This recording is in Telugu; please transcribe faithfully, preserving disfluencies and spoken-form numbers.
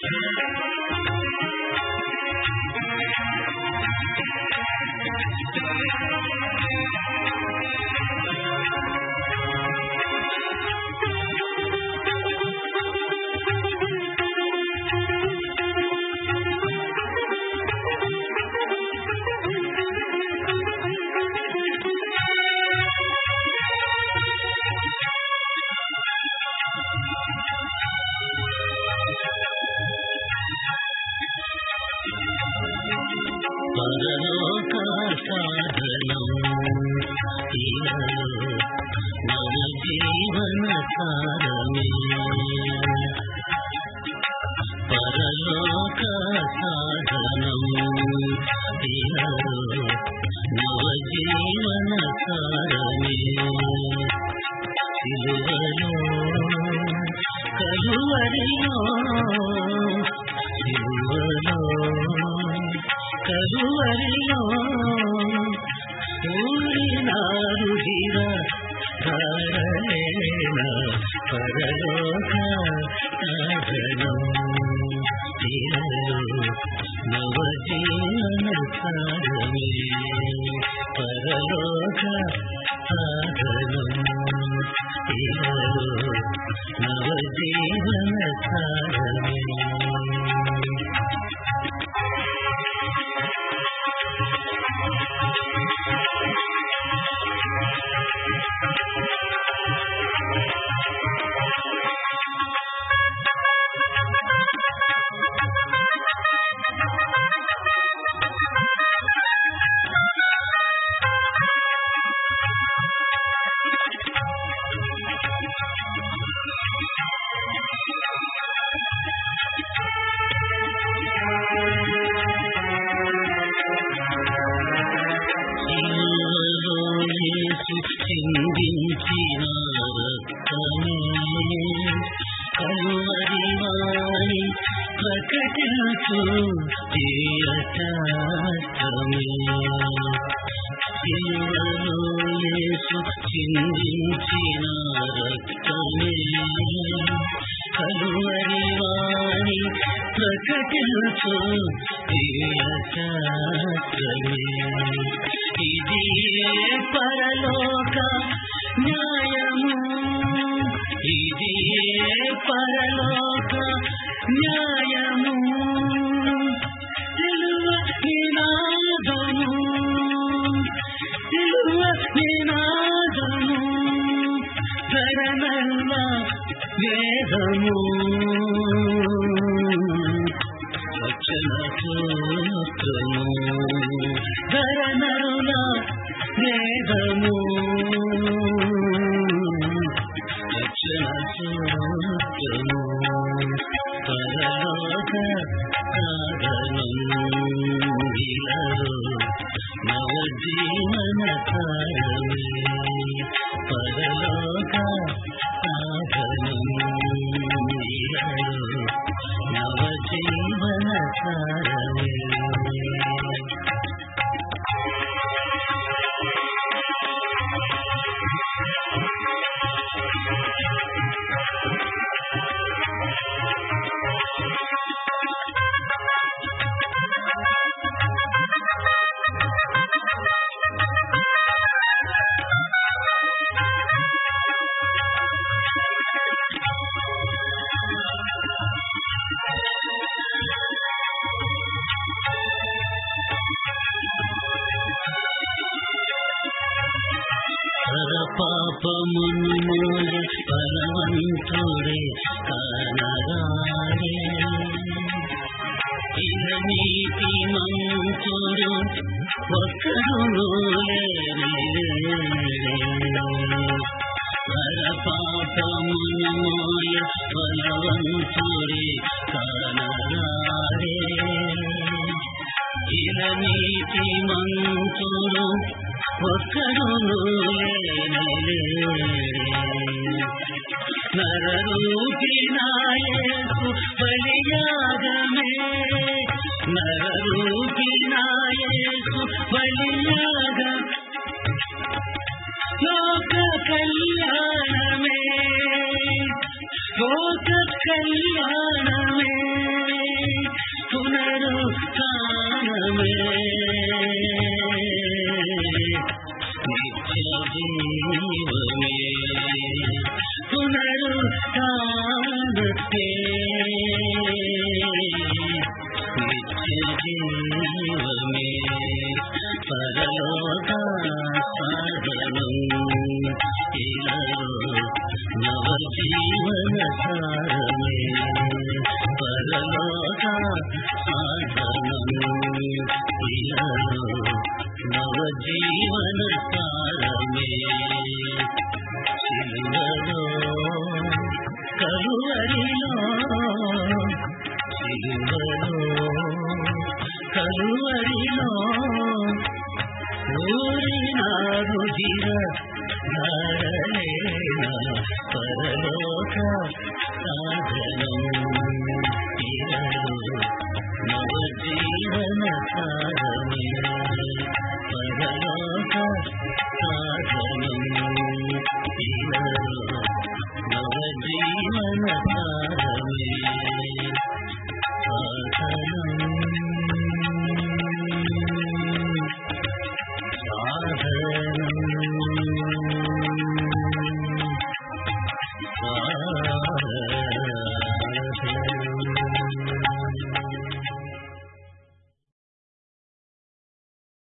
పరలోక సాధనం నవ జీవన సారమే పరలోక సాధనం నవ జీవన సారమే సిలువలో కలువరిలో సిలువలో కలువరిలో ఊరినారు హిర ధారణ పరలోక సాధనం నవ జీవన సారమే పరలోక సాధనం నవ జీవన సారమే చిందించిన రక్తమే కలువరి వారి ప్రకటించు తీయటాత్రమే సిలువలో యేసు చిందించిన రక్తమే కలువరి వారి ప్రకటించు తీయటాత్రమే ఇది పరలోక న్యాయము ఇది పరలోక న్యాయము సిలువ నినాదము సిలువ నినాదము ధరనల్ల వేదము రక్షణ సూత్రము ధరనరుల వేదము రక్షణ సూత్రము పరలోక సాధనం నవ జీవన సారమే పరలోక సాధనం నవ జీవన సారమే పాపమును మూల బలవంతుడే కానరాడే ఇల నీతి మంతుడు ఒక్కడును హర పాపమును మూల బలవంతుడే కానరాడే ఇల నీతి మంతుడు ఒక్కడును నరరూపినాయేసు బలియాగమే నరరూపినాయేసు బలియాగ లోక కళ్యాణమే లోక కళ్యాణమే సాధనము ఇలలో నవజీవన సారమే